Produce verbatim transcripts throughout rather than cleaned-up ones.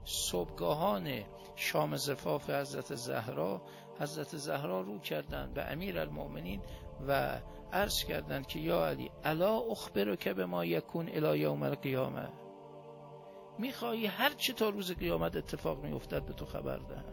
صبحگاهان شام زفاف حضرت زهرا، حضرت زهرا رو کردند به امیرالمؤمنین و عرض کردند که یا علی الا اخبرک بما یکون الی یوم القیامه، میخوایی هر چه تا روز قیامت اتفاق میافتد به تو خبر دهم.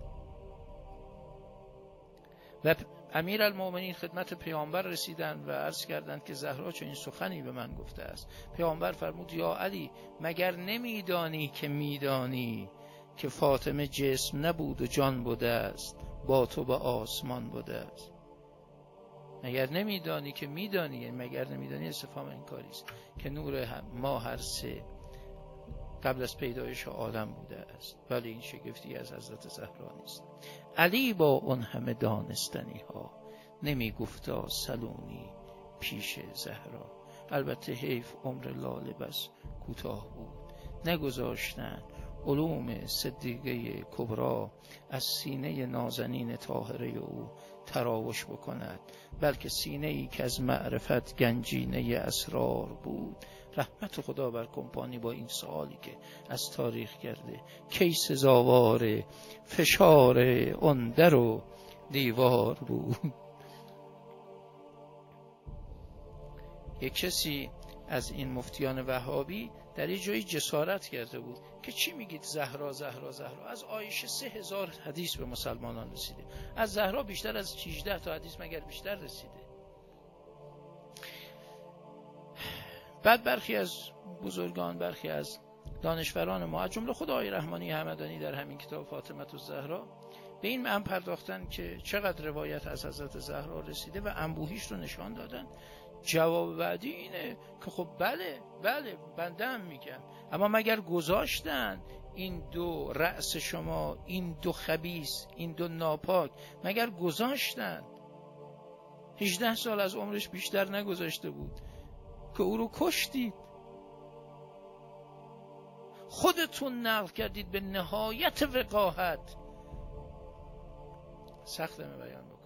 و امیرالمؤمنین خدمت پیامبر رسیدند و عرض کردند که زهرا چه این سخنی به من گفته است. پیامبر فرمود یا علی مگر نمیدانی که میدانی که فاطمه جسم نبود و جان بوده است، با تو به آسمان بوده است. مگر نمیدانی که میدانی، مگر نمیدانی استفهام انکاری است که نور ما هر سه قبل از پیدایش عالم بوده است، ولی این شگفتی از حضرت زهرا نیست. علی با اون همه دانستنی ها نمی گفتا سلونی پیش زهرا. البته حیف عمر لاله بس کوتاه بود، نگذاشتن علوم صدیقه کبرا از سینه نازنین طاهره او تراوش بکند، بلکه سینه ای که از معرفت گنجینه اسرار بود. رحمت خدا بر کمپانی با این سوالی که از تاریخ کرده، کی سزاوار فشار اون در و دیوار بود. یک کسی از این مفتیان وهابی در یه جایی جسارت کرده بود که چی میگید زهرا زهرا زهرا؟ از عایشه سه هزار حدیث به مسلمانان رسیده، از زهرا بیشتر از هجده تا حدیث مگر بیشتر رسیده. بعد برخی از بزرگان، برخی از دانشوران ما، از جمله خود آقای رحمانی همدانی در همین کتاب فاطمه الزهرا به این معنی پرداختن که چقدر روایت از حضرت زهرا رسیده و انبوهیش رو نشان دادن. جواب بعدی اینه که خب بله بله بنده هم میگم، اما مگر گذاشتن این دو رأس شما، این دو خبیث، این دو ناپاک، مگر گذاشتن؟ هجده سال از عمرش بیشتر نگذاشته بود که او رو کشتید. خودتون نقل کردید به نهایت وقاحت. سخته می بیان بکنم.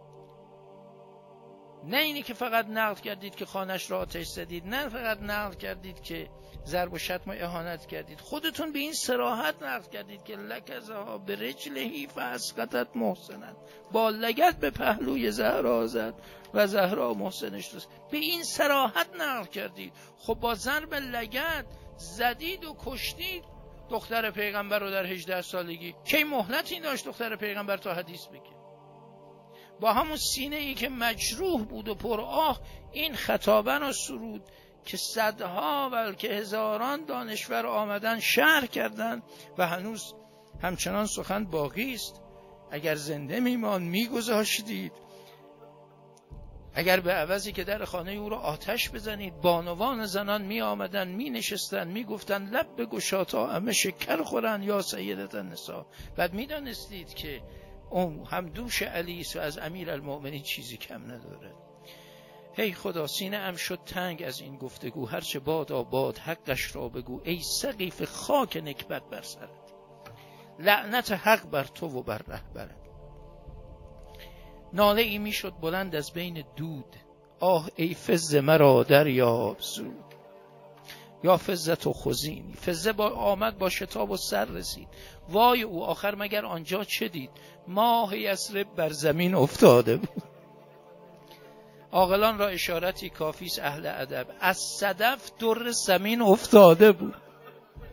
نه اینی که فقط نقل کردید که خانش را آتش زدید، نه فقط نقل کردید که ضرب و شتم و اهانت کردید، خودتون به این صراحت نقل کردید که لکزها به رجلهی فاسقطت محسنن، با لگد به پهلوی زهرا زد و زهرا محسنش رسید. به این صراحت نقل کردید. خب با ضرب لگد زدید و کشتید دختر پیغمبر رو در هجده سالگی. کی مهلتی داشت دختر پیغمبر تا حدیث بگه؟ با همون سینه ای که مجروح بود و پر آه این خطابه را سرود که صدها بلکه هزاران دانشور آمدن شرح کردند و هنوز همچنان سخن باقی است. اگر زنده میمان میگذاشتید، اگر به عوضی که در خانه او را آتش بزنید، بانوان زنان می آمدن می نشستن می گفتن لب بگشا تا همه شکر خورن یا سیدت النساء. بعد می دانستید که اون هم دوش علی است و از امیرالمؤمنین چیزی کم نداره. هی خدا سینه ام شد تنگ از این گفتگو، هرچه باد آباد حقش را بگو، ای سقیف خاک نکبت بر سرت، لعنت حق بر تو و بر رهبرت. ناله ای می شد بلند از بین دود، آه ای فز مرا دریاب زود. یا فزت و خزینی، فزه با آمد با شتاب و سر رسید. وای او آخر مگر آنجا چه دید؟ ماه یثرب بر زمین افتاده بود. عاقلان را اشارتی کافیست اهل ادب، از صدف در زمین افتاده بود.